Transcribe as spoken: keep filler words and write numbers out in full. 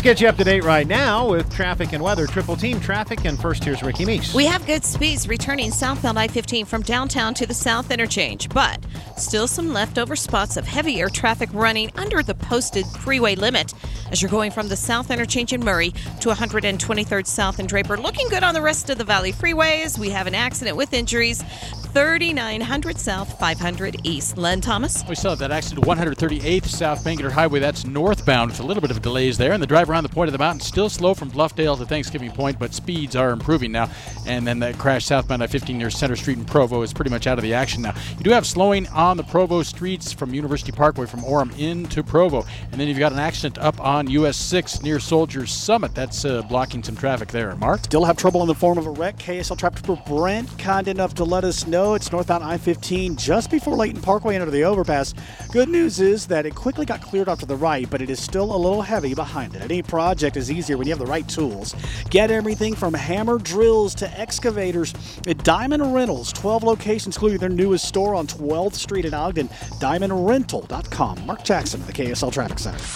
get you up to date right now with traffic and weather. Triple Team Traffic, and first here's Ricky Meese. We have good speeds returning southbound I fifteen from downtown to the south interchange, but still some leftover spots of heavier traffic running under the posted freeway limit as you're going from the south interchange in Murray to one hundred twenty-third South and Draper. Looking good on the rest of the Valley freeways. We have an accident with injuries. thirty-nine hundred South, five hundred East. Len Thomas. We still have that accident one hundred thirty-eighth South Bangerter Highway. That's northbound with a little bit of delays there. And the drive around the point of the mountain still slow from Bluffdale to Thanksgiving Point, but speeds are improving now. And then that crash southbound I fifteen near Center Street in Provo is pretty much out of the action now. You do have slowing on the Provo streets from University Parkway from Orem into Provo. And then you've got an accident up on U S six near Soldiers Summit. That's uh, blocking some traffic there. Mark? Still have trouble in the form of a wreck. K S L traffic for Brent, kind enough to let us know it's northbound I fifteen just before Layton Parkway under the overpass. Good news is that it quickly got cleared off to the right, but it is still a little heavy behind it. Any project is easier when you have the right tools. Get everything from hammer drills to excavators at Diamond Rentals. twelve locations, including their newest store on twelfth Street in Ogden. diamond rental dot com. Mark Jackson of the K S L Traffic Center.